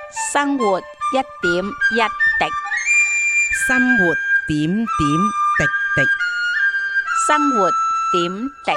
生活一點一滴， 生活點點滴滴。 生活點滴。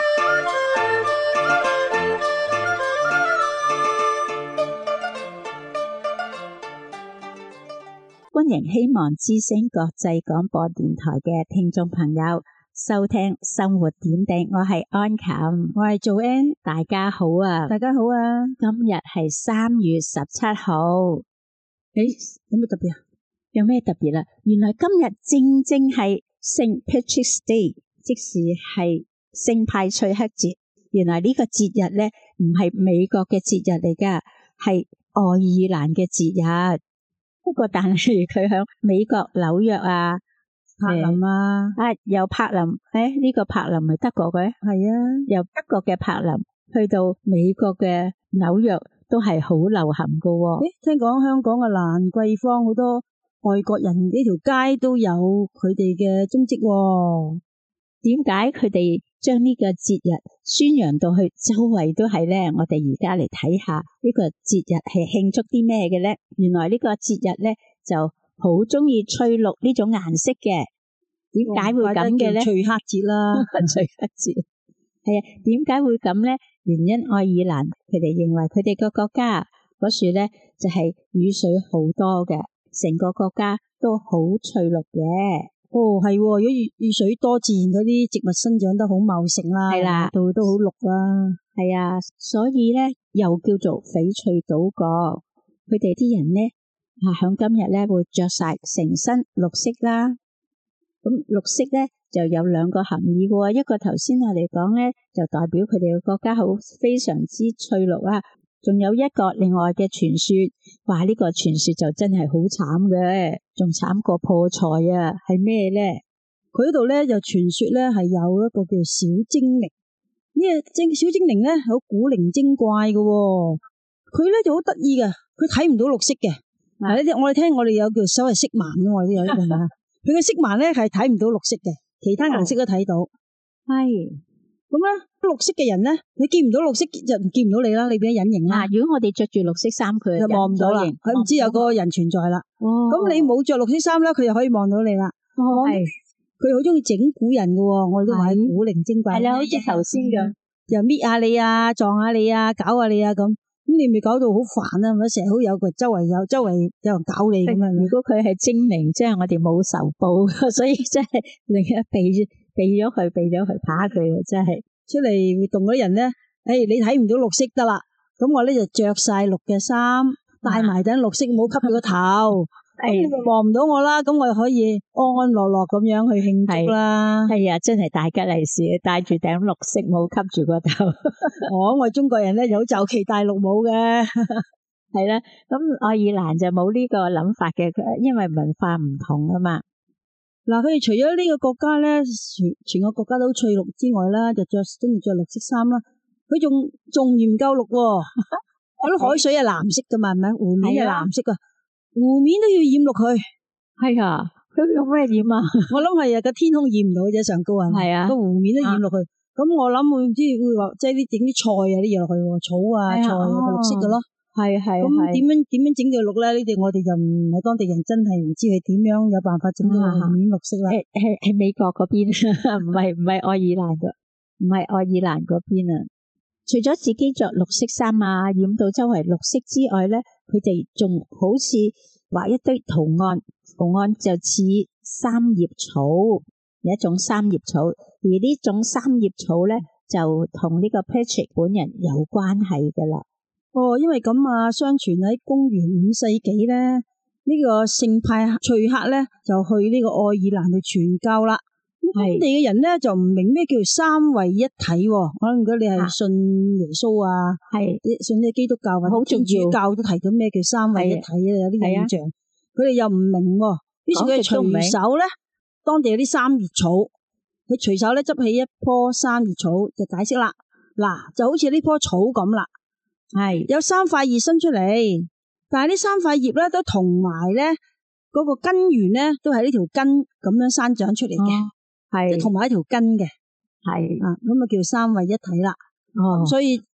歡迎希望之聲國際廣播電台嘅聽眾朋友收聽生活點滴，我係安琴， 我係做 N， 大家好啊！ 大家好啊！ 今日係3月17號， 有咩特別啊？ 有咩特別啊？原來今日正係聖 Patrick's Day， 即係聖派翠克節。原來呢個節日咧唔係美國嘅節日嚟噶，係愛爾蘭嘅節日。不過但係佢響美國紐約啊、 柏林啊， 由柏林，呢個柏林係德國嘅， 係啊， 由德國嘅柏林去到美國嘅紐約都係好流行噶喎。 聽講香港嘅蘭桂坊好多外國人呢條街都有佢哋嘅蹤跡喎。 點解佢哋將呢個節日宣揚到去周圍都係咧？我哋而家嚟睇下呢個節日係慶祝啲咩嘅咧？原來呢個節日咧就好中意翠綠呢種顏色嘅。點解會咁嘅咧？ 翠黑節啦， 翠黑節係啊。點解會咁咧？原因愛爾蘭佢哋認為佢哋個國家嗰樹咧就係雨水好多嘅，成個國家都好翠綠嘅。 哦，係，如果雨水多，自然嗰啲植物生長得好茂盛啦， 係啦， 度都好綠啦， 係啊，所以咧又叫做翡翠島國。佢哋啲人咧響今日咧會着晒成身綠色啦。咁綠色咧就有兩個含義嘅，一個頭先我哋講咧就代表佢哋嘅國家好非常之翠綠啊。仲有一個另外嘅傳說，話呢個傳說就真係好慘嘅，仲慘過破財啊！係咩咧？ 佢嗰度咧就傳說咧係有一個叫小精靈，呢個小精靈咧好古靈精怪嘅，佢咧就好得意嘅，佢睇唔到綠色嘅。嗱，呢啲我哋聽，我哋有叫所謂色盲嘅，我哋有一個啊，佢嘅色盲咧係睇唔到綠色嘅，其他顏色都睇到。係。咁咧，綠色嘅人咧，你見唔到綠色就見唔到你啦，你變咗隱形啦。 如果我哋着住綠色衫，佢就望唔到啦，佢唔知有個人存在啦。咁你冇着綠色衫啦，佢就可以望到你啦。係，佢好中意整蠱人嘅，我哋都話係古靈精怪。 係啦，好似頭先咁， 又搣下你啊，撞下你啊，搞下你啊咁。咁你咪搞到好煩啊，咪成日好有個周圍有人搞你咁樣。 如果佢係精靈，即係我哋冇仇報，所以真係另一避咗佢，怕佢真係出嚟活動嗰啲人咧，你睇唔到綠色得啦，咁我咧就着晒綠嘅衫，戴埋頂綠色帽笠住個頭，你咪望唔到我啦，咁我就可以安安樂樂咁樣去慶祝啦。 係啊，真係大吉利是，戴住頂綠色帽笠住個頭。 我哋中國人咧就好就期戴綠帽嘅， 係啦。咁愛爾蘭就冇呢個諗法嘅，因為文化唔同啊嘛。 嗱，佢哋除咗呢個國家咧，全個國家都翠綠之外啦，就中意着綠色衫啦。佢仲嫌唔夠綠喎，嗰啲海水係藍色噶嘛，係咪？湖面係藍色噶，湖面都要染綠佢。係啊， 佢用咩染啊？ 我諗係個天空染唔到啫，上高啊。係啊，個湖面都染落去。咁我諗會唔知會話即係啲整啲菜啊啲嘢落去，草啊菜啊綠色噶咯。係。咁點樣整到綠咧？呢啲我哋就唔係當地人，真係唔知佢點樣有辦法整到湖面綠色啦。 喺美國嗰邊，唔係愛爾蘭嘅，唔係愛爾蘭嗰邊啊。除咗自己着綠色衫啊，染到周圍綠色之外咧，佢哋仲好似畫一堆圖案就似三葉草，有一種三葉草，而呢種三葉草咧就同呢個 Patrick 本人有關係噶啦。 因為咁啊，相傳喺公元5世紀咧，呢個聖派翠克咧就去呢個愛爾蘭去傳教啦。當地嘅人咧就唔明咩叫三位一體，可能如果你係信耶穌啊，信啲基督教或者天主教都提到咩叫三位一體啊，有啲印象，佢哋又唔明，於是佢隨手咧，當地有啲三葉草，佢隨手咧執起一棵三葉草就解釋啦。嗱，就好似呢棵草咁啦。有三塊葉伸出嚟，但係呢三塊葉咧都同埋咧嗰個根源咧都係呢條根咁樣生長出嚟嘅，即係同埋一條根嘅，咁啊叫三位一體啦。所以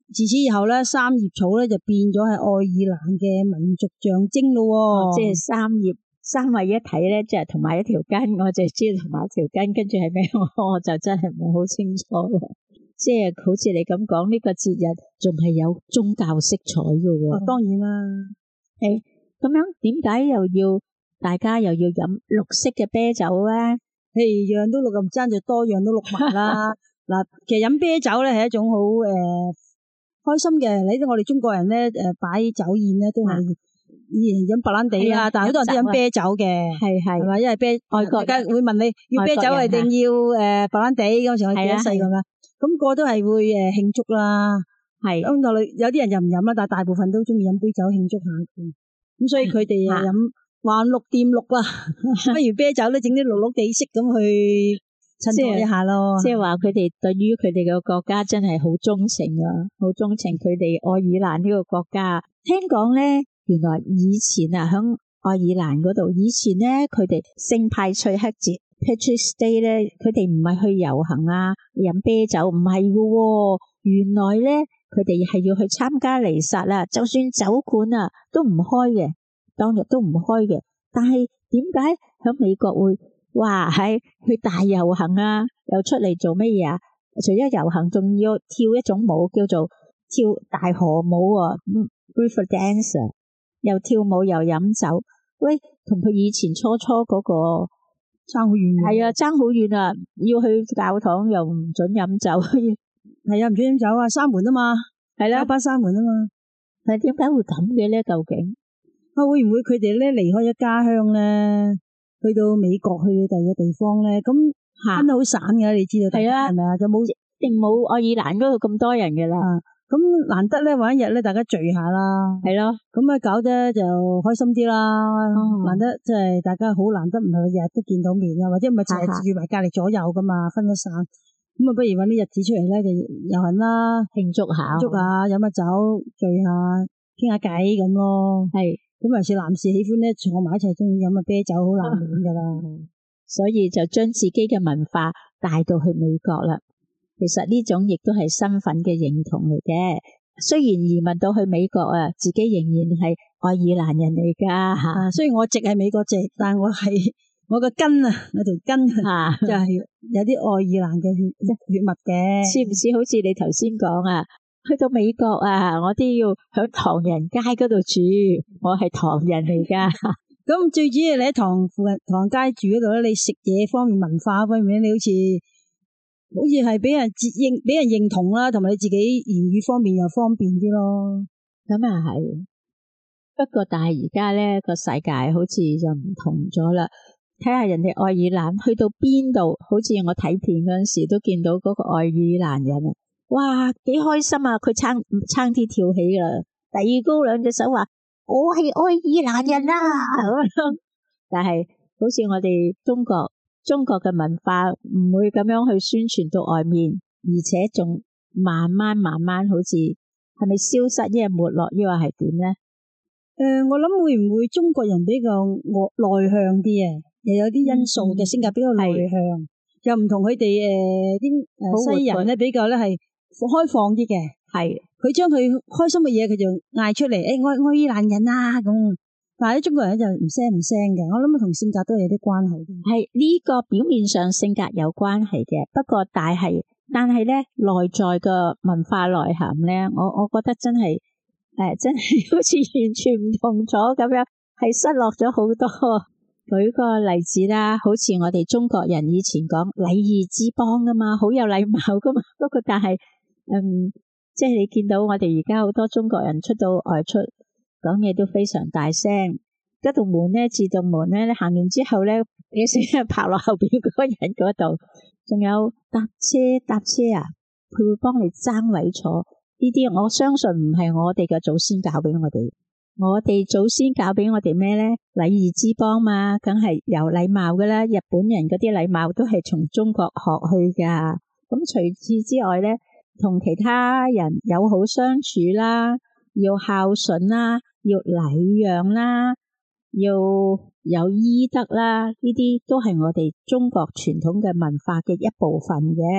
自此以後咧，三葉草咧就變咗係愛爾蘭嘅民族象徵咯。 即係三位一體咧，即係同埋一條筋，我就知道同埋一條筋，跟住係咩，我就真係唔係好清楚啦。即係好似你咁講，呢個節日仲係有宗教色彩嘅喎。 當然啦， 咁樣點解又要大家又要飲綠色嘅啤酒咧？ 樣都綠，唔爭就多樣都綠埋啦。嗱，其實飲啤酒咧係一種好開心嘅。你知我哋中國人咧擺酒宴咧都係以前飲白蘭地啊，但係好多人都飲啤酒嘅，係咪？因為外國人會問你要啤酒係定要白蘭地嗰時我記得細個啦，咁個都係會慶祝啦。係咁有啲人就唔飲啦，但係大部分都中意飲杯酒慶祝下嘅。咁所以佢哋飲橫綠掂綠啦，不如啤酒咧整啲綠綠地色咁去襯托一下咯。 即係話佢哋對於佢哋嘅國家真係好鍾情啊，好鍾情佢哋愛爾蘭呢個國家。聽講咧，原來以前啊，響愛爾蘭嗰度，以前咧佢哋聖派翠克節 Patrick's Day 咧，佢哋唔係去遊行啊，飲啤酒，唔係噶。原來咧佢哋係要去參加彌撒啦，就算酒館啊都唔開嘅，當日都唔開嘅。但係點解響美國會哇係去大遊行啊？又出嚟做乜嘢啊？除咗遊行，仲要跳一種舞，叫做跳大河舞啊，River Dance， 又跳舞又飲酒。喂，同佢以前初嗰個爭好遠。係啊，爭好遠啊！要去教堂又唔准飲酒， 係啊，唔准飲酒啊，閂門啊嘛，係啦，一班閂門啊嘛。 但係點解會咁嘅咧？究竟會唔會佢哋咧離開咗家鄉咧，去到美國去第二個地方咧？咁分得好散嘅，你知道係啊？係咪啊？就冇定冇愛爾蘭嗰度咁多人嘅啦。 咁難得咧，玩一日咧，大家聚下啦，係咯。咁啊，搞得就開心啲啦。難得即係大家好難得唔係日日都見到面啊，或者唔係成日住埋隔籬左右噶嘛，分得散。咁啊，不如搵啲日子出嚟咧，就遊行啦，慶祝下，飲下酒，聚下，傾下偈咁咯。係。咁尤其是男士喜歡咧坐埋一齊，中意飲下啤酒，好難免噶啦。 所以就將自己嘅文化帶到去美國啦。其實呢種亦都係身份嘅認同嚟嘅。雖然移民到去美國啊，自己仍然係愛爾蘭人嚟噶吓。 雖然我籍係美國籍，但係我個根啊，我條根就係有啲愛爾蘭嘅血脈嘅。 似唔似好似你頭先講啊？去到美國啊，我都要響唐人街嗰度住，我係唐人嚟噶。 咁最主要你喺唐街住嗰度咧，你食嘢方面、文化方面，你好似係俾人認同啦，同埋你自己言語方面又方便啲咯。 咁啊係，不過但係而家咧個世界好似就唔同咗啦。睇下人哋愛爾蘭去到邊度，好似我睇片嗰陣時都見到嗰個愛爾蘭人啊，哇幾開心啊！佢撐啲跳起啦，遞高兩隻手話我係愛爾蘭人啊咁樣。但係好似我哋中國嘅文化唔會咁樣去宣傳到外面，而且仲慢慢好似係咪消失，一係沒落，抑或係點咧？ 我諗會唔會中國人比較內向啲啊？又有啲因素嘅性格比較內向，又唔同佢哋啲西人咧比較咧係開放啲嘅。係佢將佢開心嘅嘢佢就嗌出嚟，我愛爾蘭人啊咁。但係啲中國人就唔聲嘅，我諗同性格都有啲關係嘅。 係呢個表面上性格有關係嘅，不過但係咧內在嘅文化內涵咧，我覺得真係真係好似完全唔同咗咁樣，係失落咗好多。舉個例子啦，好似我哋中國人以前講禮儀之邦啊嘛，好有禮貌噶嘛。不過但係即係你見到我哋而家好多中國人出到外出講嘢都非常大聲，嗰道門咧自動門咧，你行完之後咧，你成日拍落後邊嗰個人嗰度。仲有搭車啊，佢會幫你爭位坐。呢啲我相信唔係我哋嘅祖先教俾我哋。我哋祖先教俾我哋咩咧？禮儀之邦嘛，梗係有禮貌噶啦。日本人嗰啲禮貌都係從中國學去噶。咁除此之外咧，同其他人友好相處啦，要孝順啦，要禮讓啦，要有醫德啦，呢啲都係我哋中國傳統嘅文化嘅一部分嘅。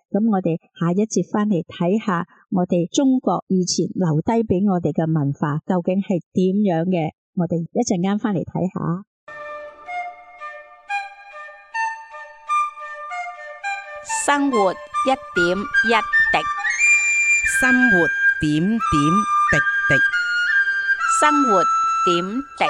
咁我哋下一節翻嚟睇下我哋中國以前留低俾我哋嘅文化究竟係點樣嘅，我哋一陣間翻嚟睇下。 生活一點一滴， 生活點點滴滴。 生活點滴。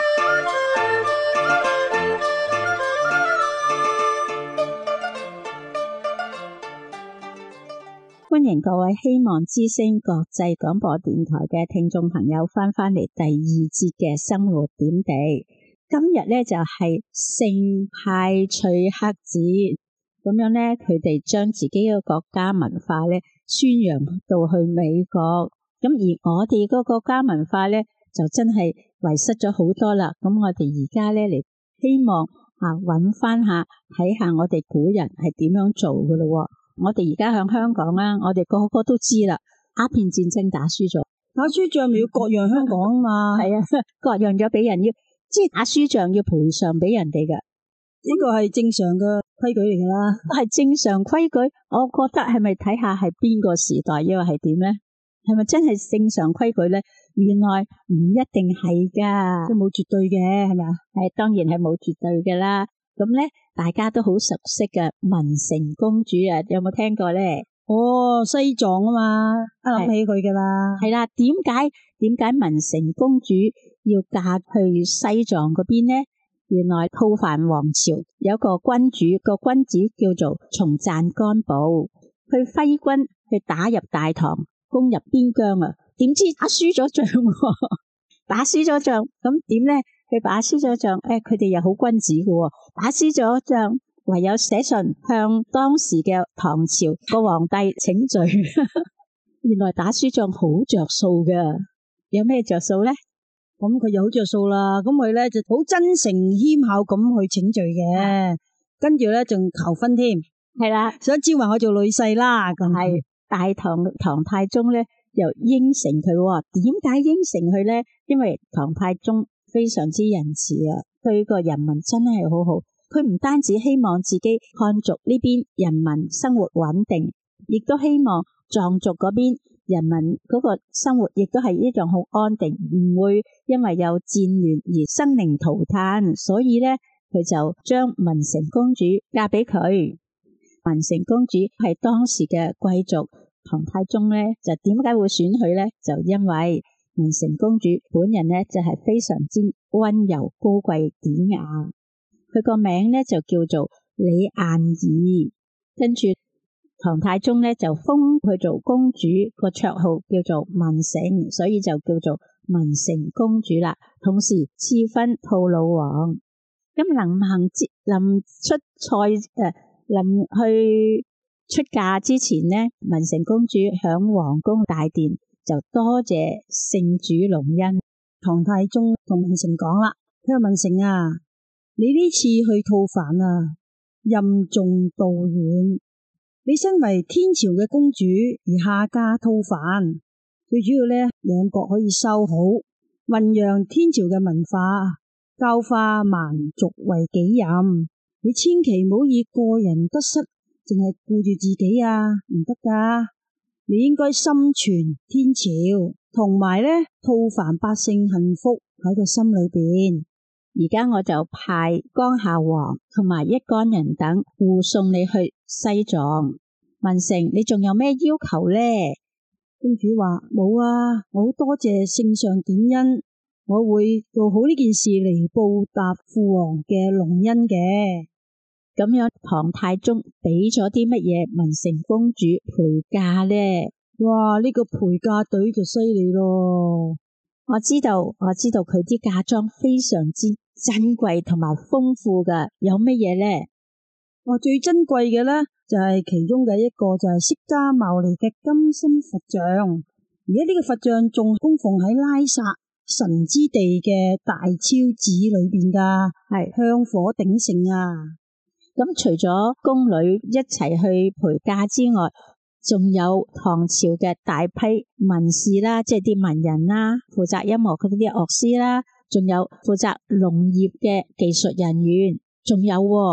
歡迎各位希望之聲國際廣播電台嘅聽眾朋友翻嚟第二節嘅生活點滴。今日咧就係聖派翠克節，咁樣咧佢哋將自己嘅國家文化咧宣揚到去美國，咁而我哋個國家文化咧就真係遺失咗好多啦。咁我哋而家咧嚟希望揾翻下睇下我哋古人係點樣做噶咯。我哋而家響香港啦，我哋個個都知啦，鴉片戰爭打輸咗， 打輸仗咪要割讓香港啊嘛， 係啊，割讓咗俾人，要即係打輸仗要賠償俾人哋噶， 呢個係正常嘅規矩嚟噶啦， 係正常規矩。我覺得係咪睇下係邊個時代，抑或係點咧？係咪真係正常規矩咧？原來唔一定係噶， 即係冇絕對嘅，係咪啊？ 係當然係冇絕對嘅啦。咁咧，大家都好熟悉嘅文成公主啊，有冇聽過咧？ 哦，西藏啊嘛，諗起佢噶啦。 係啦，點解文成公主要嫁去西藏嗰邊呢？原來吐蕃王朝有個君主，個君子叫做松贊干布，佢揮軍去打入大唐，攻入邊疆啊，點知打輸咗仗，打輸咗仗，咁點咧？佢打輸咗仗，佢哋又好君子嘅，打輸咗仗，唯有寫信向當時嘅唐朝個皇帝請罪。原來打輸仗好着數嘅，有咩着數咧？ 咁佢又好着數啦，咁佢咧就好真誠謙孝咁去請罪嘅，跟住咧仲求婚添， 係啦， 想招埋我做女婿啦，咁係大唐太宗咧又應承佢，點解應承佢咧？因為唐太宗非常之仁慈啊，對個人民真係好好。佢唔單止希望自己漢族呢邊人民生活穩定，亦都希望藏族嗰邊人民嗰個生活亦都係一樣好安定，唔會因為有戰亂而生靈塗炭。所以咧，佢就將文成公主嫁俾佢。文成公主係當時嘅貴族，唐太宗咧就點解會選佢咧？就因為文成公主本人咧就係非常之溫柔高貴典雅，佢個名咧就叫做李雁兒，跟住唐太宗咧就封佢做公主，個綽號叫做文成，所以就叫做文成公主啦。同時賜婚吐魯王。咁臨去出嫁之前呢，文成公主響皇宮大殿就多謝聖主隆恩。 唐太宗同文成講啦，佢話文成啊，你呢次去吐蕃啊，任重道遠，你身為天朝嘅公主而下嫁吐蕃，最主要咧兩國可以修好，弘揚天朝嘅文化，教化蠻族為己任。你千祈唔好以個人得失淨係顧住自己啊，唔得噶。你應該心存天朝，同埋咧吐蕃百姓幸福喺個心裏邊。 而家我就派江夏王同埋一干人等護送你去西藏。文成，你仲有咩要求咧？ 公主話冇啊，我好多謝聖上點恩，我會做好呢件事嚟報答父王嘅隆恩嘅。 咁樣唐太宗俾咗啲乜嘢文成公主陪嫁咧？ 哇！呢個陪嫁隊就犀利咯。 我知道佢啲嫁妝非常之珍貴同埋豐富噶，有乜嘢咧？ 哇！最珍貴嘅咧就係其中嘅一個就係釋迦牟尼嘅金身佛像，而家呢個佛像仲供奉喺拉薩神之地嘅大昭寺裏邊噶，係香火鼎盛啊！ 咁除咗宮女一齊去陪嫁之外，仲有唐朝嘅大批文士啦，即係啲文人啦，負責音樂嗰啲樂師啦，仲有負責農業嘅技術人員，仲有建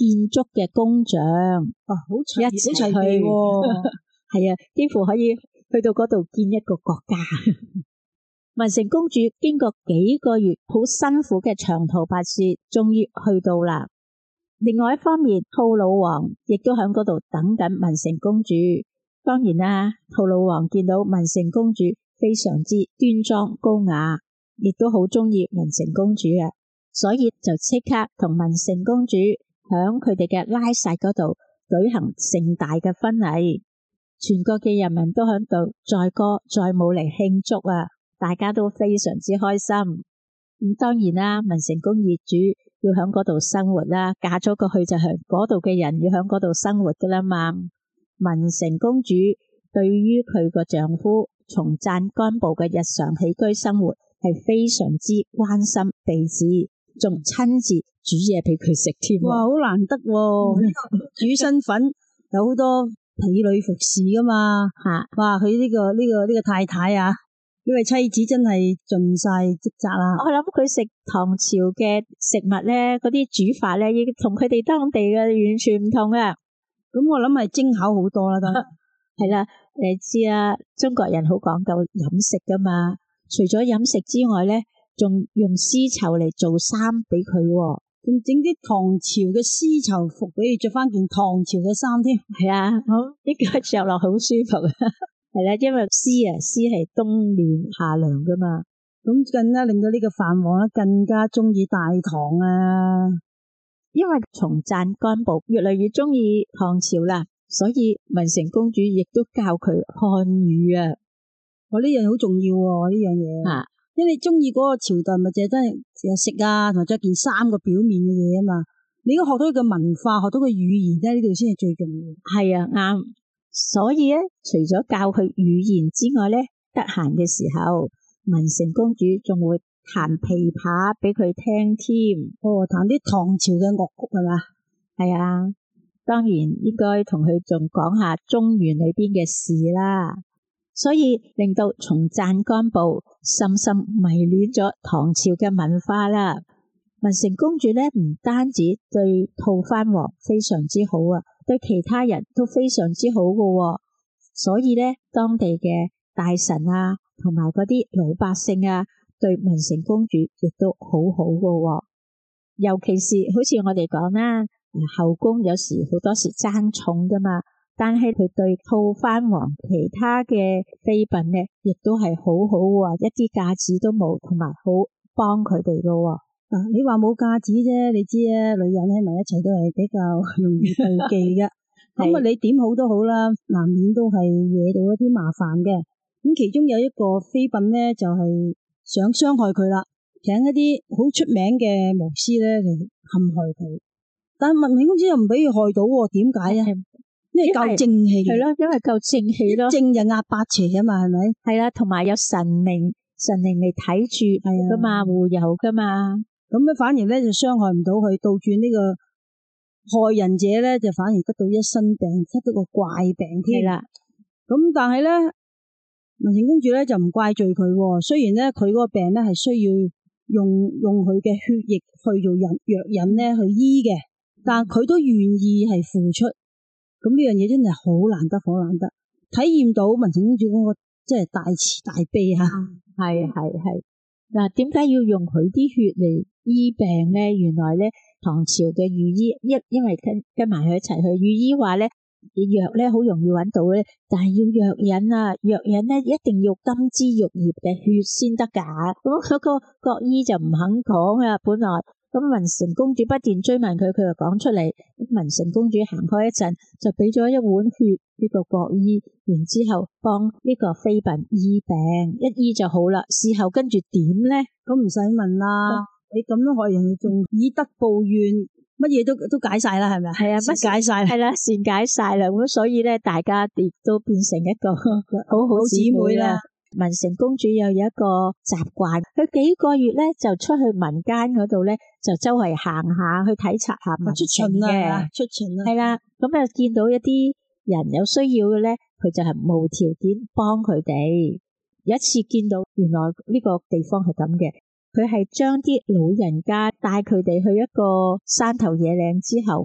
建築嘅工匠， 好齊一齊好齊備喎。 係啊，幾乎可以去到嗰度建一個國家。文成公主經過幾個月好辛苦嘅長途跋涉，終於去到啦。另外一方面，吐魯王亦都喺嗰度等緊文成公主。當然啦，吐魯王見到文成公主非常之端莊高雅，亦都好中意文成公主啊，所以就即刻同文成公主響佢哋嘅拉薩嗰度舉行盛大嘅婚禮，全國嘅人民都響度載歌載舞嚟慶祝啊！大家都非常之開心。咁當然啦，文成公主要響嗰度生活啦，嫁咗過去就係嗰度嘅人要響嗰度生活噶啦嘛。文成公主對於佢個丈夫松贊干布嘅日常起居生活係非常之關心備至，仲親自煮嘢俾佢食添。 哇，好難得喎！主身份有好多婢女服侍噶嘛吓。哇，佢呢個太太啊，呢位妻子真係盡晒職責啦。 我諗佢食唐朝嘅食物咧，嗰啲煮法咧，已經同佢哋當地嘅完全唔同啊。 咁我諗係精巧好多啦，都係啦。你知啊，中國人好講究飲食噶嘛，除咗飲食之外咧，仲用絲綢嚟做衫俾佢， 仲整啲唐朝嘅絲綢服俾佢着翻件唐朝嘅衫添。 係啊，好應該着落好舒服啊。係啦，因為絲係冬暖夏涼噶嘛， 咁更加令到呢個藩王咧更加中意大唐啊。 因為松贊干布越嚟越中意唐朝啦，所以文成公主亦都教佢漢語啊。 我呢樣好重要喎，呢樣嘢啊，因為你中意嗰個朝代，咪淨係真係成日食啊，同埋着件衫個表面嘅嘢啊嘛。你如果學到佢嘅文化，學到佢語言咧，呢度先係最重要。 係啊，啱。所以咧，除咗教佢語言之外咧，得閒嘅時候，文成公主仲會彈琵琶俾佢聽添。 彈啲唐朝嘅樂曲係嘛？ 係啊，當然應該同佢仲講下中原裏邊嘅事啦。所以令到松贊干布深深迷戀咗唐朝嘅文化啦。文成公主咧唔單止對吐蕃王非常之好啊，對其他人都非常之好㗎，所以咧當地嘅大臣啊，同埋嗰啲老百姓啊，對文成公主亦都好好㗎。尤其是好似我哋講啦，後宮有時好多時爭寵㗎嘛，但係佢對吐蕃王其他嘅妃嬪咧，亦都係好好啊，一啲架子都冇，同埋好幫佢哋㗎。 你話冇架子啫，你知啊，女人喺埋一齊都係比較容易妒忌嘅。咁啊，你點好都好啦，難免都係惹到一啲麻煩嘅。咁其中有一個妃嬪咧，就係想傷害佢啦，請一啲好出名嘅巫師咧嚟陷害佢。但係文成公主又唔俾佢害到，點解啊？因為夠正氣。 係咯，因為夠正氣咯。 正就壓八邪啊嘛，係咪？ 係啦，同埋有神靈嚟睇住噶嘛，護佑噶嘛。 咁咧反而咧就傷害唔到佢，倒轉呢個害人者咧就反而得到一身病，得到個怪病添。係啦，咁但係咧文成公主咧就唔怪罪佢，雖然咧佢嗰個病咧係需要用佢嘅血液去做藥引咧去醫嘅，但佢都願意係付出。咁呢樣嘢真係好難得，好難得，體驗到文成公主嗰個即係大慈大悲吓。 係。嗱，點解要用佢啲血嚟醫病咧？原來咧，唐朝嘅御醫因為跟埋佢一齊去，御醫話咧，藥咧好容易揾到咧，但係要藥引啊，藥引咧一定要金枝玉葉嘅血先得㗎。咁嗰個國醫就唔肯講啊，本來。咁文成公主不斷追問佢，佢就講出嚟。文成公主行開一陣，就俾咗一碗血呢個國醫，然之後幫呢個妃嬪醫病，一醫就好啦。事後跟住點咧？ 咁唔使問啦，你咁樣害人仲以德報怨，乜嘢都解晒啦，係咪？係啊，乜解晒？係啦， 善解晒啦。咁所以咧，大家亦都變成一個好好姊妹啦。文成公主又有一個習慣，佢幾個月咧就出去民間嗰度咧，就周圍行下去體察下民情嘅， 出巡啦， 係啦。咁啊見到一啲人有需要嘅咧，佢就係無條件幫佢哋。有一次見到原來呢個地方係咁嘅，佢係將啲老人家帶佢哋去一個山頭野嶺之後，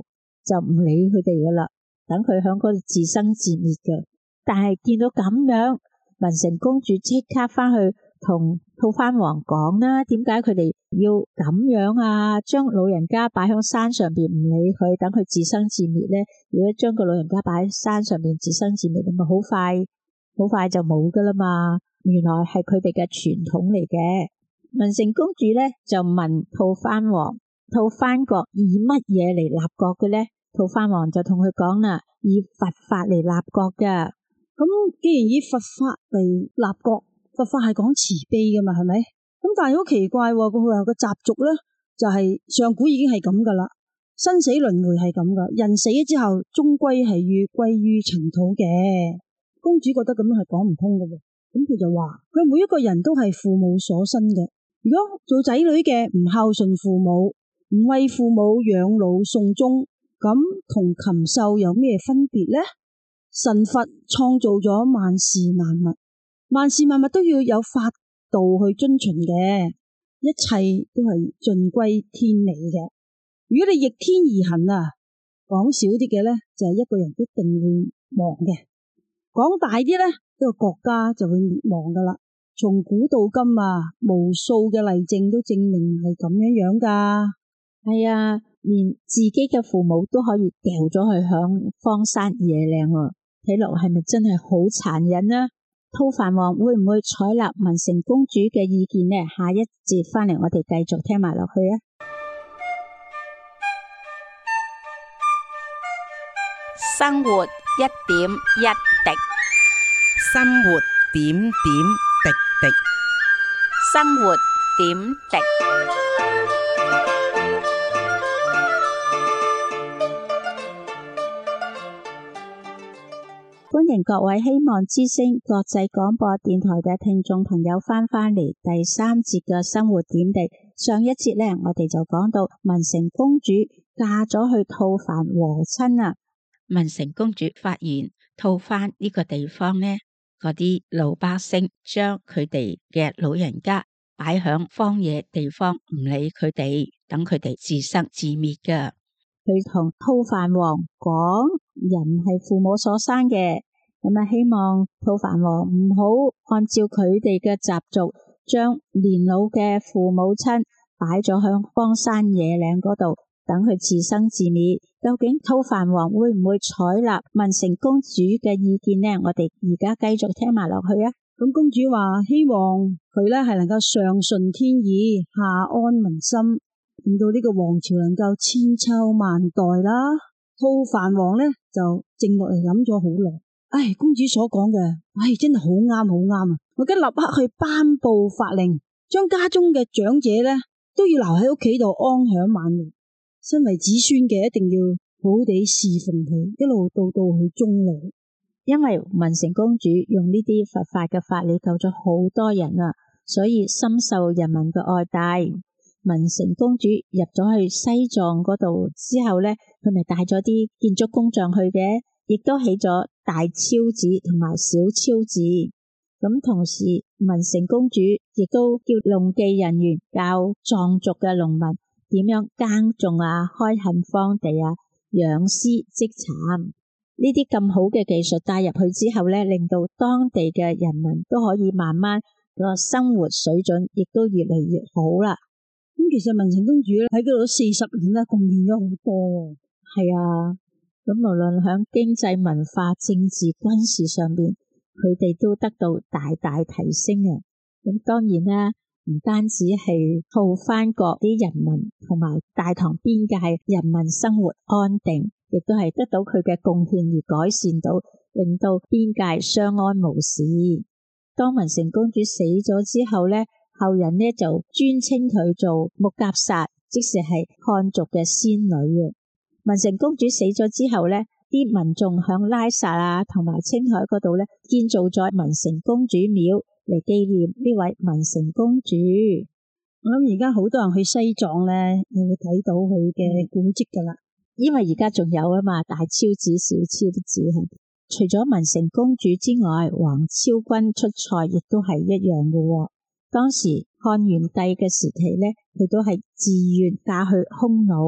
就唔理佢哋噶啦，等佢響嗰度自生自滅嘅。但係見到咁樣，文成公主即刻翻去同吐蕃王講啦，點解佢哋要咁樣啊？將老人家擺響山上邊唔理佢，等佢自生自滅咧？如果將個老人家擺喺山上邊自生自滅，咁咪好快就冇噶啦嘛。原來係佢哋嘅傳統嚟嘅。文成公主咧就問吐蕃王，吐蕃國以乜嘢嚟立國嘅咧？吐蕃王就同佢講啦，以佛法嚟立國噶。 咁既然以佛法嚟立國，佛法係講慈悲噶嘛，係咪？咁但係好奇怪，佢話個習俗咧就係上古已經係咁噶啦，生死輪迴係咁噶，人死咗之後終歸係要歸於塵土嘅。公主覺得咁樣係講唔通噶喎，咁佢就話佢每一個人都係父母所生嘅，如果做仔女嘅唔孝順父母，唔為父母養老送終，咁同禽獸有咩分別呢？神佛創造咗萬事萬物，萬事萬物都要有法度去遵循嘅，一切都係盡歸天理嘅。如果你逆天而行啊，講少啲嘅咧，就係一個人一定會亡嘅；講大啲咧，一個國家就會滅亡噶啦。從古到今啊，無數嘅例證都證明係咁樣噶。 係啊，連自己嘅父母都可以掉咗去響荒山野嶺喎，睇落係咪真係好殘忍啊？吐蕃王會唔會採納文成公主嘅意見呢？下一節翻嚟我哋繼續聽埋落去啊！ 生活一點一滴， 生活點點滴滴， 生活點滴。 歡迎各位希望之聲國際廣播電台嘅聽眾朋友翻嚟第三節嘅生活點滴。上一節呢，我哋就講到文成公主嫁咗去吐蕃和親啊。文成公主發現吐蕃呢個地方呢，嗰啲老百姓將佢哋嘅老人家擺響荒野地方，唔理佢哋，等佢哋自生自滅噶。佢同吐蕃王講，人係父母所生嘅，咁啊希望吐蕃王唔好按照佢哋嘅習俗，將年老嘅父母親擺咗響荒山野嶺嗰度，等佢自生自滅。究竟吐蕃王會唔會採納文成公主嘅意見呢？我哋而家繼續聽埋落去啊！ 咁公主話希望佢咧係能夠上順天意，下安民心，令到呢個王朝能夠千秋萬代啦。吐蕃王咧就靜落嚟諗咗好耐，公主所講嘅，真係好啱好啱啊！我而家立刻去頒布法令，將家中嘅長者咧都要留喺屋企度安享晚年。身為子孫嘅一定要好好地侍奉佢，一路到去終老。 因為文成公主用呢啲佛法嘅法理救咗好多人啊，所以深受人民嘅愛戴。文成公主入咗去西藏嗰度之後咧，佢咪帶咗啲建築工匠去嘅，亦都起咗大昭寺同埋小昭寺。咁同時，文成公主亦都叫農技人員教藏族嘅農民點樣耕種啊、開墾荒地啊、養絲織蠶，呢啲咁好嘅技術帶入去之後咧，令到當地嘅人民都可以慢慢個生活水準亦都越嚟越好啦。 咁其實文成公主咧喺嗰度40年啦，貢獻咗好多。 係啊，咁無論響經濟、文化、政治、軍事上邊，佢哋都得到大大提升啊。咁當然啦，唔單止係吐蕃國啲人民同埋大唐邊界人民生活安定，亦都係得到佢嘅貢獻而改善到，令到邊界相安無事。當文成公主死咗之後呢，後人呢就尊稱佢做木甲薩，即是係漢族嘅仙女啊。文成公主死咗之後呢，啲民眾響拉薩啊同埋青海嗰度呢，建造咗文成公主廟嚟紀念呢位文成公主。 我諗而家好多人去西藏呢，你會睇到佢嘅古蹟噶啦。 因為而家仲有啊嘛，大昭寺、小昭寺。除咗文成公主之外，王昭君出塞亦都係一樣嘅。當時漢元帝嘅時期呢，佢都係自願嫁去匈奴，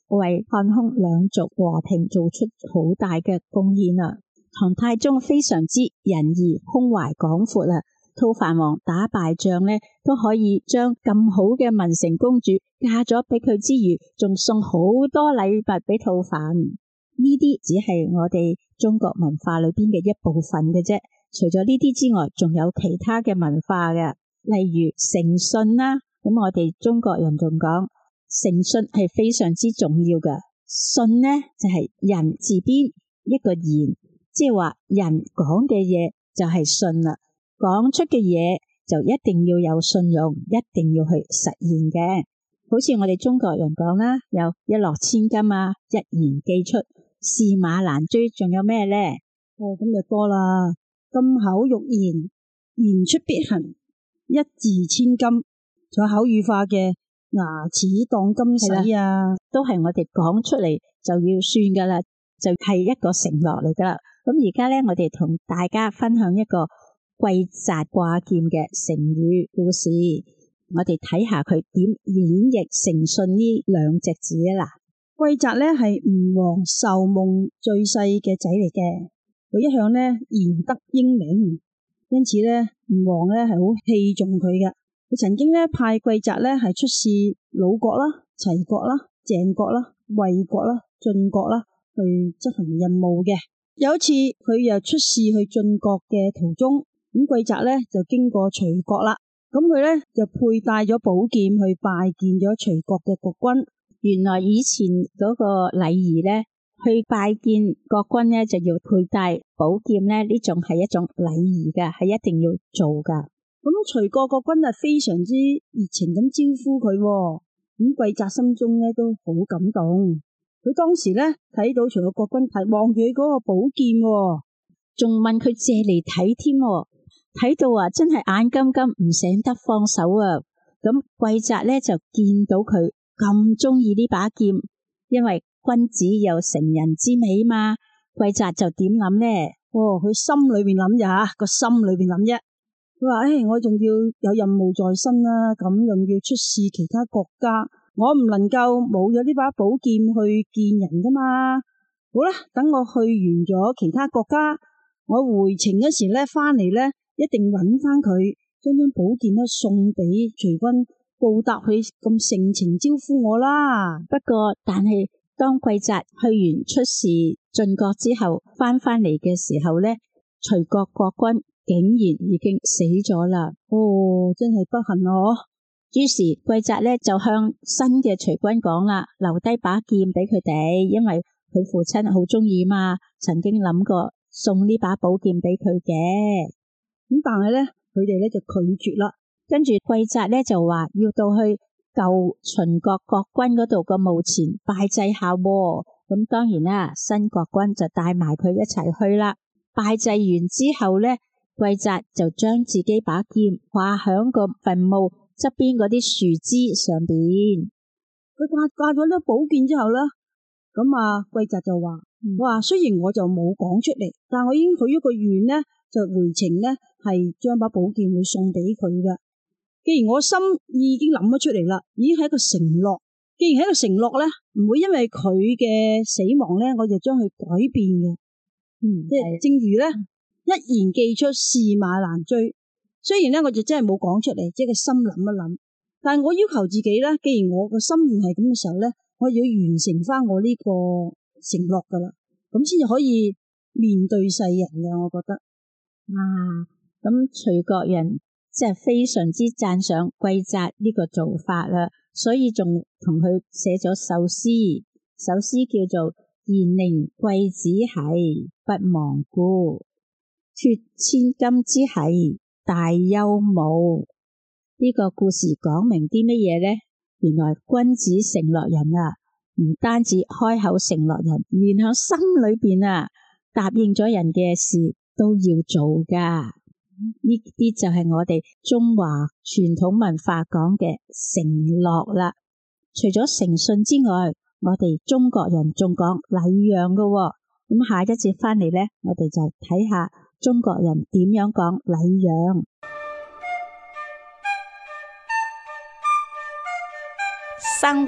為漢匈兩族和平做出好大嘅貢獻啊！唐太宗非常之仁義，胸懷廣闊啊！吐蕃王打敗仗呢，都可以將咁好嘅文成公主嫁咗俾佢之餘，仲送好多禮物俾吐蕃。呢啲只係我哋中國文化裏邊嘅一部分嘅啫。除咗呢啲之外，仲有其他嘅文化嘅，例如誠信啦。咁我哋中國人仲講誠信係非常之重要嘅。信呢就係人字邊一個言，即係話人講嘅嘢就係信啦。講出嘅嘢就一定要有信用，一定要去實現嘅。好似我哋中國人講啦，有一諾千金啊，一言既出，駟馬難追，仲有咩呢？ 咁就多啦。金口玉言，言出必行，一字千金。仲有口語化嘅牙齒當金使啊， 都係我哋講出嚟就要算噶啦，就係一個承諾嚟噶啦。咁而家呢，我哋同大家分享一個貴澤掛劍嘅成語故事，我哋睇下佢點演繹誠信呢兩隻字啊！嗱， 貴澤呢係吳王壽夢最細嘅仔嚟嘅，佢一向呢賢德英明，因此呢吳王呢係好器重佢嘅。佢曾經呢派貴澤呢係出使魯國啦、齊國啦、鄭國啦、衛國啦、晉國啦去執行任務嘅。有一次佢又出使去晉國嘅途中，咁貴澤呢就經過徐國啦，咁佢呢就佩戴咗寶劍去拜見咗徐國嘅國君。 原來以前嗰個禮儀呢，去拜見國君呢就要佩戴寶劍呢，呢種係一種禮儀嘅，係一定要做噶。 咁徐國國君啊非常之熱情咁招呼佢，咁貴澤心中呢都好感動。佢當時呢睇到徐國國君係望住佢嗰個寶劍， 仲問佢借嚟睇添，睇到啊真係眼金金唔捨得放手啊！咁貴澤呢就見到佢咁中意呢把劍，因為君子有成人之美嘛。貴澤就點諗呢？ 佢心裏邊諗咋，個心裏邊諗啫。佢話：我仲要有任務在身啦，咁又要出使其他國家，我唔能夠冇咗呢把寶劍去見人噶嘛。好啦，等我去完咗其他國家，我回程嗰時咧，翻嚟咧一定揾翻佢，將寶劍咧送俾徐君，報答佢咁盛情招呼我啦。 不過，但係當貴澤去完出使晉國之後，翻嚟嘅時候咧，徐國國君竟然已經死咗啦！ 真係不幸哦。 於是貴澤咧就向新嘅徐君講啦，留低把劍俾佢哋，因為佢父親好中意嘛，曾經諗過送呢把寶劍俾佢嘅。 咁但係咧，佢哋咧就拒絕啦。 跟住貴澤咧就話要到去舊秦國國君嗰度個墓前拜祭下。咁當然啦，新國君就帶埋佢一齊去啦。拜祭完之後咧，貴澤就將自己把劍掛響個墳墓側邊嗰啲樹枝上邊。 佢掛咗呢寶劍之後啦，咁貴澤就話：雖然我就冇講出嚟，但我已經許咗個願呢，就回程呢係將把寶劍會送俾佢嘅。既然我心已經諗咗出嚟啦，已經係一個承諾。既然係一個承諾咧，唔會因為佢嘅死亡咧，我就將佢改變嘅。即係正如咧。一言既出，駟馬難追。雖然咧，我就真係冇講出嚟，即係個心諗一諗。但係我要求自己咧，既然我個心願係咁嘅時候咧，我要完成翻我呢個承諾噶啦，咁先至可以面對世人嘅。我覺得咁徐國人即係非常之讚賞貴澤呢個做法啦，所以仲同佢寫咗首詩，首詩叫做延陵貴子兮不忘故，脫千金之兮大幽母。呢個故事講明啲乜嘢呢？原來君子承諾人啊，唔單止開口承諾人，連響心裏邊答應咗人嘅事都要做噶。呢啲就係我哋中華傳統文化講嘅承諾啦。除咗誠信之外，我哋中國人仲講禮讓噶。咁下一節翻嚟呢，我哋就睇下中國人點樣講禮讓。 生活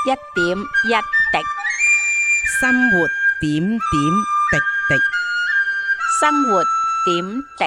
一點一滴， 生活點點滴滴。 生活點滴。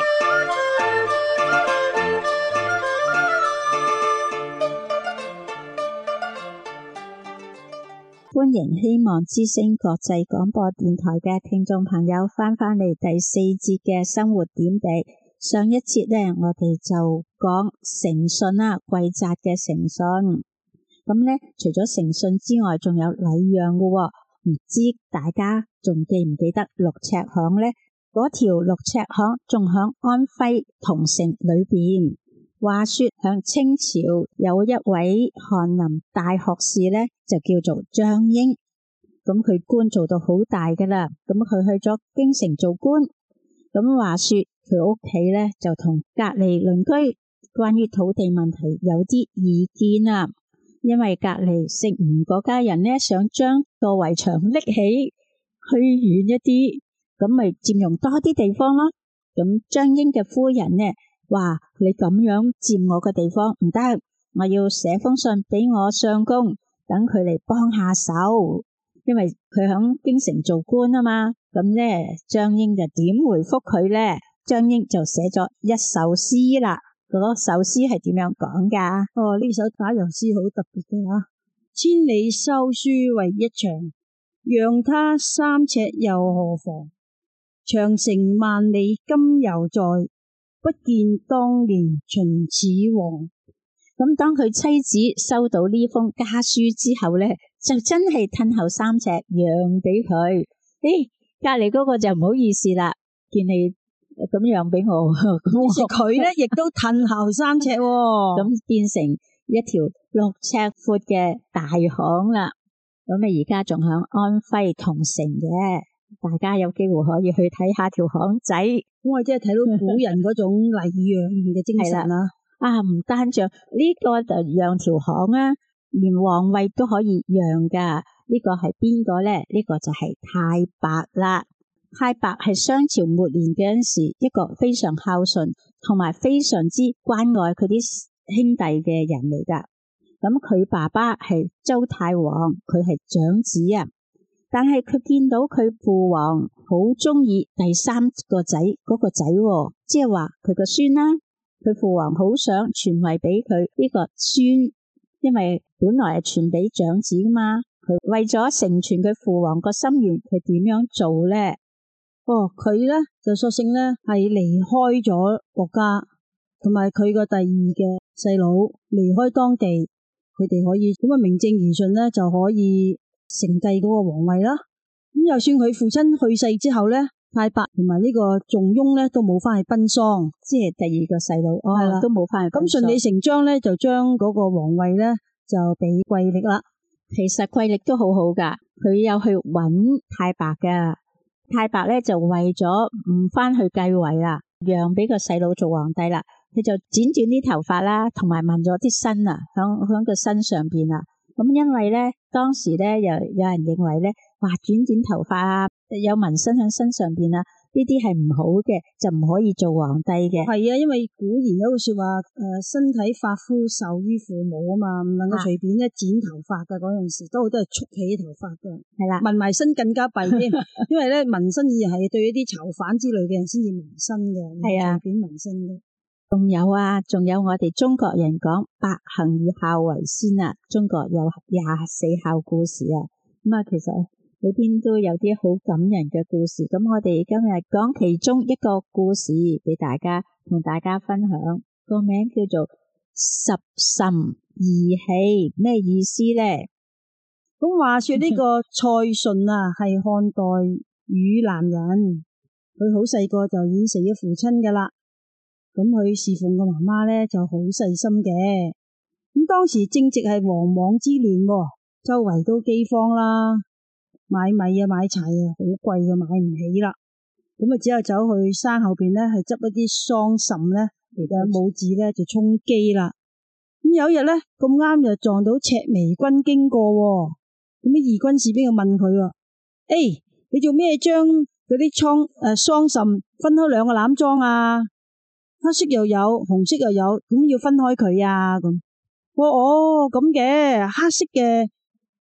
歡迎希望之聲國際廣播電台嘅聽眾朋友翻嚟第四節嘅生活點滴。上一節呢，我哋就講誠信啦，貴澤嘅誠信。咁呢，除咗誠信之外，仲有禮讓嘅喎。唔知大家仲記唔記得六尺巷呢？嗰條六尺巷仲響安徽桐城裏邊。話說響清朝有一位翰林大學士呢，就叫做張英。咁佢官做到好大噶啦，咁佢去咗京城做官。咁話說佢屋企呢，就同隔籬鄰居關於土地問題有啲意見啊。因為隔籬姓吳嗰家人呢，想將個圍牆拎起去遠一啲，咁咪佔用多啲地方咯。咁張英嘅夫人呢，話你咁樣佔我嘅地方唔得，我要寫封信俾我相公，等佢嚟幫下手，因為佢響京城做官啊嘛。咁呢，張英就點回覆佢呢？張英就寫咗一首詩啦。嗰首詩係點樣講噶？ 呢首打油詩好特別嘅吓，千里修書為一場，讓他3尺又何妨？長城萬里今猶在，不見當年秦始皇。 咁當佢妻子收到呢封家書之後呢，就真係褪後3尺讓俾佢。隔籬嗰個就唔好意思啦，見你咁讓俾我，咁佢呢亦都褪後3尺， 咁變成一條6尺闊嘅大巷啦。咁而家仲響安徽桐城嘅，大家有機會可以去睇下條巷仔。 咁我真係睇到古人嗰種禮讓嘅精神啦。 唔單止呢個就讓條巷啊，連皇位都可以讓噶。呢個係邊個呢？呢個就係太白啦。太白係商朝末年嗰陣時一個非常孝順同埋非常之關愛佢啲兄弟嘅人嚟噶。咁佢爸爸係周太王，佢係長子啊。但係佢見到佢父王好中意第3個仔嗰個仔，即係話佢個孫啦。佢父王好想傳位俾佢呢個孫，因為本來係傳俾長子噶嘛。佢為咗成全佢父王個心願，佢點樣做呢？ 佢呢就索性呢係離開咗國家，同埋佢個第2嘅細佬離開當地，佢哋可以咁名正言順呢就可以承繼嗰個皇位啦。咁就算佢父親去世之後呢，太白同埋呢個仲雍呢都冇翻去奔喪， 即係第2個細佬係啦， 都冇翻去奔喪。 咁順理成章呢，就將嗰個皇位呢就俾桂力啦。 其實桂力都好好噶，佢有去揾太白噶。太白咧就為咗唔翻去繼位啦，讓俾個細佬做皇帝啦，佢就剪短啲頭髮啦，同埋紋咗啲身啊，響個身上邊啊。咁因為咧當時咧有人認為咧，剪短頭髮啊，有紋身喺身上邊啊，呢啲係唔好嘅，就唔可以做皇帝嘅。 係啊，因為古言有句說話，身體髮膚受於父母啊嘛，唔能夠隨便咧剪頭髮噶。嗰陣時都好多係束起頭髮噶， 係啦， 紋埋身更加弊添，因為咧紋身以前係對一啲囚犯之類嘅人先至紋身嘅，係啊，隨便紋身嘅。 仲有我哋中國人講百行以孝為先啊，中國有24孝故事啊。咁其實裏邊都有啲好感人嘅故事。咁我哋今日講其中一個故事俾大家，同大家分享，個名叫做十岑二喜，咩意思呢？ 咁話說呢個蔡順啊，係漢代汝南人，佢好細個就已經死咗父親噶啦。咁佢侍奉個媽媽咧就好細心嘅。咁當時正值係王莽之亂，周圍都饑荒啦，買米啊買柴啊好貴嘅，買唔起啦。咁只有走去山後邊咧係執一啲桑葚咧嚟到母子咧就充飢啦。咁有一日咧咁啱就撞到赤眉軍經過，咁啲義軍士兵就問佢：你做咩將嗰啲桑葚分開2個籃裝啊？黑色又有，紅色又有，點要分開佢啊？咁咁嘅黑色嘅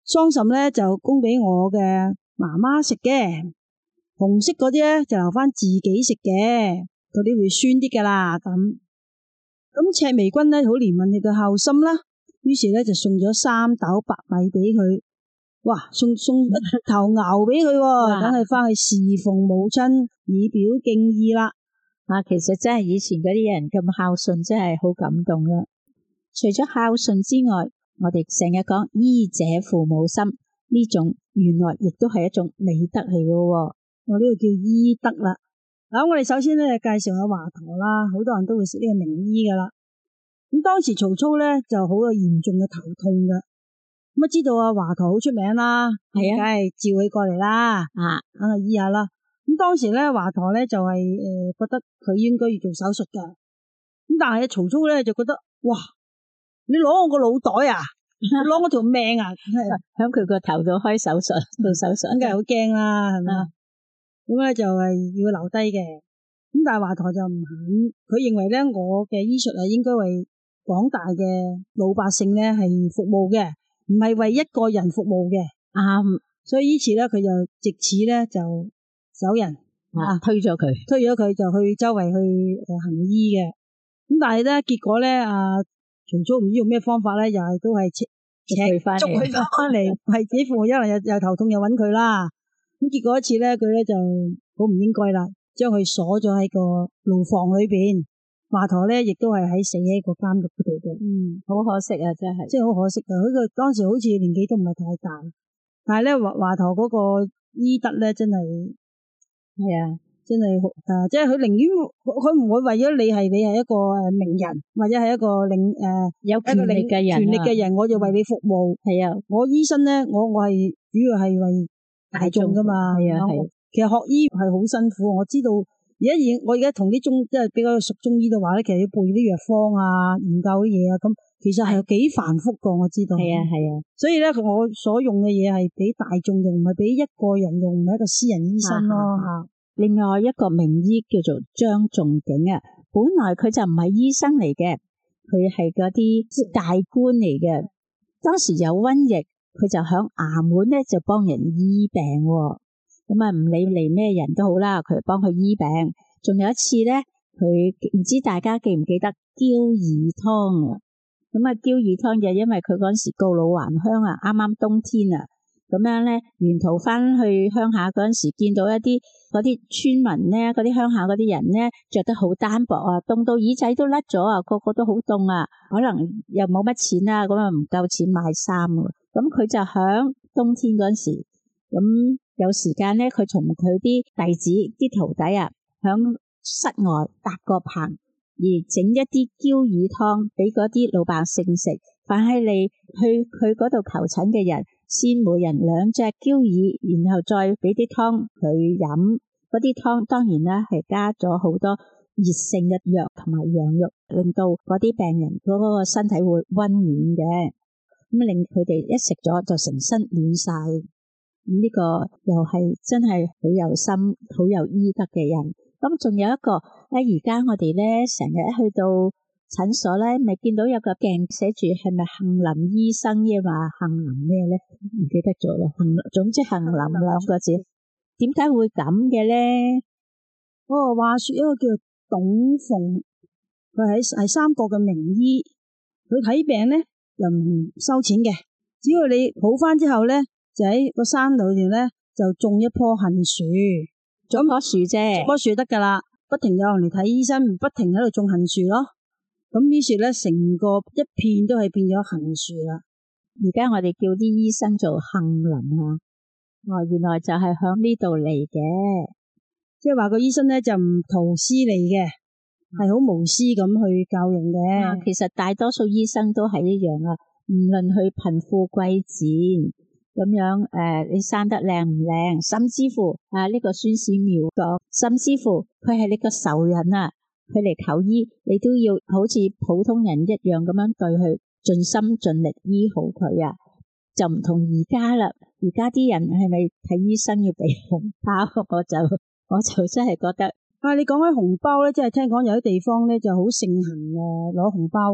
桑葚咧就供俾我嘅媽媽食嘅，紅色嗰啲咧就留翻自己食嘅，嗰啲會酸啲噶啦咁。咁赤眉君咧好憐憫佢嘅孝心啦，於是咧就送咗3斗白米俾佢。哇！送一頭牛俾佢，等佢翻去侍奉母親，以表敬意啦。 其實真係以前嗰啲人咁孝順，真係好感動啦。除咗孝順之外，我哋成日講醫者父母心，呢種原來亦都係一種美德嚟嘅。我呢個叫醫德啦。嗱，我哋首先咧介紹下華佗啦，好多人都會識呢個名醫噶啦。咁當時曹操咧就好有嚴重嘅頭痛噶。咁知道華佗好出名啦，係啊，梗係召佢過嚟啦，等佢醫下啦。咁當時咧華佗咧就係覺得佢應該要做手術嘅，咁但係曹操咧就覺得，哇，你攞我個腦袋啊，攞我條命啊，響佢個頭度開手術，做手術，梗係好驚啦，係咪啊？咁咧就係要留低嘅，咁但係華佗就唔肯，佢認為咧我嘅醫術係應該為廣大嘅老百姓咧係服務嘅。唔係為一個人服務嘅，所以呢次咧佢就藉此咧就走人，推咗佢就去周圍去行醫嘅。咁但係咧結果咧曹操唔知用咩方法咧，又係都係捉佢翻嚟，係自己父母一嚟又頭痛又揾佢啦。咁結果一次咧佢咧就好唔應該啦，將佢鎖咗喺個牢房裏邊。華佗咧亦都係死喺個監獄嗰度嘅，好可惜啊，真係，即係好可惜啊！佢當時好似年紀都唔係太大，但係咧華佗嗰個醫德咧真係真係即係佢寧願佢唔會為咗你係一個名人或者係一個有權力嘅人，我就為你服務。係啊，我醫生咧，我係主要係為大眾噶嘛。係啊，其實學醫係好辛苦，我知道。我而家同啲即係比較熟中醫嘅話咧，其實要背啲藥方啊，研究啲嘢啊，咁其實係幾繁複噶，我知道。係啊，所以咧我所用嘅嘢係俾大眾用，唔係俾一個人用，唔係一個私人醫生咯。另外一個名醫叫做張仲景啊，本來佢就唔係醫生嚟嘅，佢係嗰啲大官嚟嘅。當時有瘟疫，佢就響衙門咧就幫人醫病。咁唔理嚟咩人都好啦，佢幫佢醫病。仲有一次咧，佢唔知大家記唔記得焦耳湯啊？咁焦耳湯就因為佢嗰陣時告老還鄉啊，啱啱冬天啊，咁樣咧沿途翻去鄉下嗰陣時，見到一啲嗰啲村民咧，嗰啲鄉下嗰啲人咧，着得好單薄啊，凍到耳仔都甩咗啊，個個都好凍啊，可能又冇乜錢啦，咁唔夠錢買衫啊。咁佢就響冬天嗰陣時，咁有時間咧，佢同佢啲弟子、啲徒弟啊，響室外搭個棚，而整一啲焦耳湯俾嗰啲老百姓食。凡係嚟去佢嗰度求診嘅人，先每人2隻焦耳，然後再俾啲湯佢飲。嗰啲湯當然啦，係加咗好多熱性嘅藥同埋羊肉，令到嗰啲病人嗰個身體會溫暖嘅，咁令佢哋一食咗就成身暖晒。呢個又係真係好有心、好有醫德嘅人。咁仲有一個咧，而家我哋咧成日去到診所咧，咪見到有個鏡寫住係咪杏林醫生嘅嘛？杏林咩咧？唔記得咗啦。總之杏林2個字，點解會咁嘅咧？話說一個叫董鳳，佢係三國嘅名醫，佢睇病咧又唔收錢嘅，只要你好翻之後咧。就喺個山裏邊咧，就種一棵杏樹，種棵樹啫，種棵樹得噶啦。不停有人嚟睇醫生，不停喺度種杏樹咯。咁於是咧，成個一片都係變咗杏樹啦。而家我哋叫啲醫生做杏林啊。原來就係響呢度嚟嘅，即係話個醫生咧就唔圖私利嘅，係好無私咁去教人嘅。其實大多數醫生都係一樣啊，唔論去貧富貴賤。咁樣你生得靚唔靚，甚至乎呢個孫氏苗講，甚至乎佢係你個仇人啊，佢嚟求醫，你都要好似普通人一樣咁樣對佢，盡心盡力醫好佢啊，就唔同而家啦。而家啲人係咪睇醫生要俾紅包？我就真係覺得，你講起紅包咧，即係聽講有啲地方咧就好盛行攞紅包噶。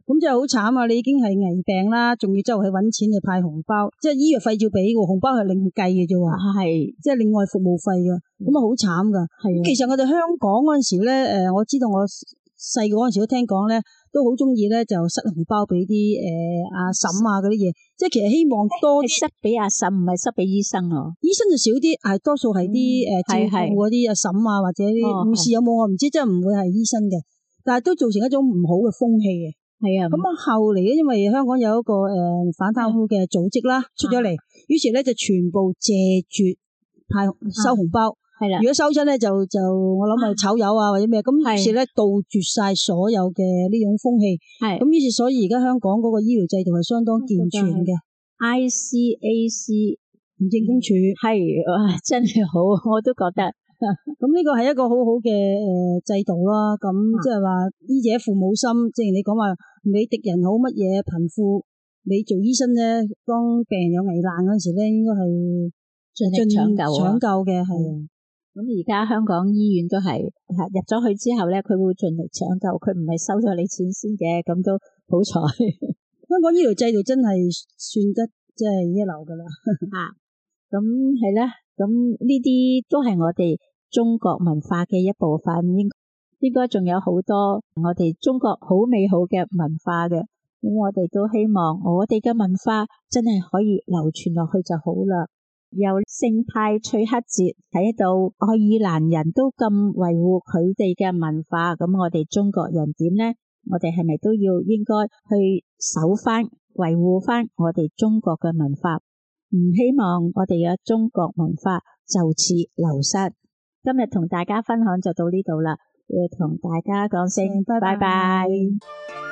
咁真係好慘啊！你已經係危病啦，仲要周圍去搵錢去派紅包，即係醫藥費照俾嘅，紅包係另計嘅啫喎。 係， 即係另外服務費嘅，咁啊好慘噶。 係。 其實我哋香港嗰陣時咧，我知道我細個嗰陣時都聽講咧，都好中意咧就塞紅包俾啲阿嬸啊嗰啲嘢，即係其實希望多啲塞俾阿嬸，唔係塞俾醫生啊。 醫生就少啲，係多數係啲照顧嗰啲阿嬸啊或者啲護士，有冇我唔知，即係唔會係醫生嘅，但係都造成一種唔好嘅風氣嘅。係啊，咁啊後嚟咧，因為香港有一個反貪污嘅組織啦出咗嚟，於是咧就全部謝絕派收紅包。係啦，如果收親咧就我諗係炒魷啊或者咩，咁於是咧杜絕晒所有嘅呢種風氣。係，咁於是所以而家香港嗰個醫療制度係相當健全嘅。ICAC 廉政公署係真係好，我都覺得。 咁呢個係一個好好嘅制度啦。咁即係話醫者父母心，正如你講話，唔理敵人好乜嘢貧富，你做醫生咧，當病人有危難嗰陣時咧，應該係盡力搶救嘅。係。 咁而家香港醫院都係入咗去之後咧，佢會盡力搶救，佢唔係收咗你錢先嘅，咁都好彩。 香港醫療制度真係算得即係一流噶啦。 咁係啦，咁呢啲都係我哋中國文化嘅一部分，應該仲有好多我哋中國好美好嘅文化嘅，咁我哋都希望我哋嘅文化真係可以流傳落去就好啦。由聖派翠克節睇到愛爾蘭人都咁維護佢哋嘅文化，咁我哋中國人點呢？我哋係咪都應該去守翻、維護翻我哋中國嘅文化？唔希望我哋嘅中國文化就此流失。今日同大家分享就到呢度啦，要同大家講聲拜拜。